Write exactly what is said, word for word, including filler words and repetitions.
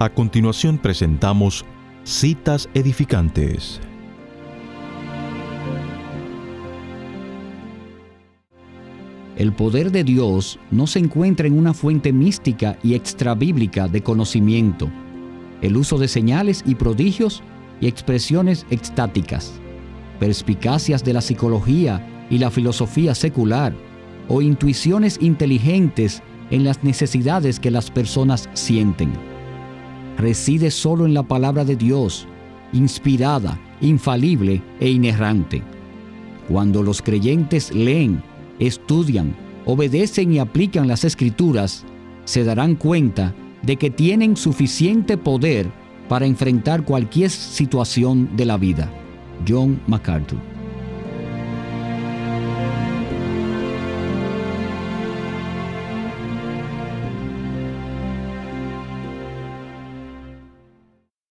A continuación presentamos Citas Edificantes. El poder de Dios no se encuentra en una fuente mística y extrabíblica de conocimiento, el uso de señales y prodigios y expresiones extáticas, perspicacias de la psicología y la filosofía secular, o intuiciones inteligentes en las necesidades que las personas sienten. Reside solo en la palabra de Dios, inspirada, infalible e inerrante. Cuando los creyentes leen, estudian, obedecen y aplican las Escrituras, se darán cuenta de que tienen suficiente poder para enfrentar cualquier situación de la vida. John MacArthur.